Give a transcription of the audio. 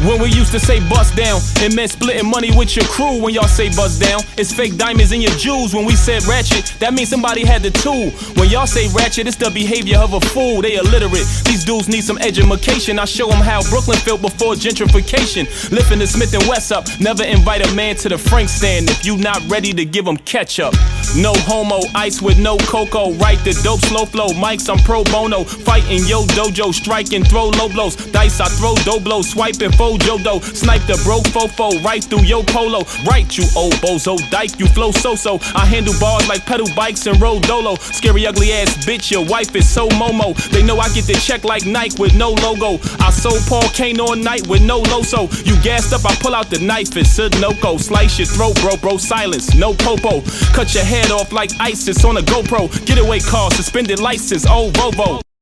When we used to say bust down, it meant splitting money with your crew. When y'all say bust down, it's fake diamonds in your jewels. When we said ratchet, that means somebody had the tool. When y'all say ratchet, it's the behavior of a fool. They illiterate, these dudes need some education. I show them how Brooklyn felt before gentrification. Lifting the Smith & West up, never invite a man to the Frank stand if you not ready to give him ketchup. No homo, ice with no cocoa. Right, the dope, slow flow, mics, I'm pro bono. Fighting yo dojo, striking, throw low blows. Dice, I throw dough blows, swiping fojo dough. Snipe the bro fofo, right through yo polo. Right, you old bozo, dyke, you flow so-so. I handle bars like pedal bikes and roll dolo. Scary ugly ass bitch, your wife is so momo. They know I get the check like Nike with no logo. I sold Paul Kane all night with no loso. You gassed up, I pull out the knife, it's Sudoku. Slice your throat, bro, silence, no popo. Cut your head off like ISIS on a GoPro. Getaway car, suspended license, old Robo.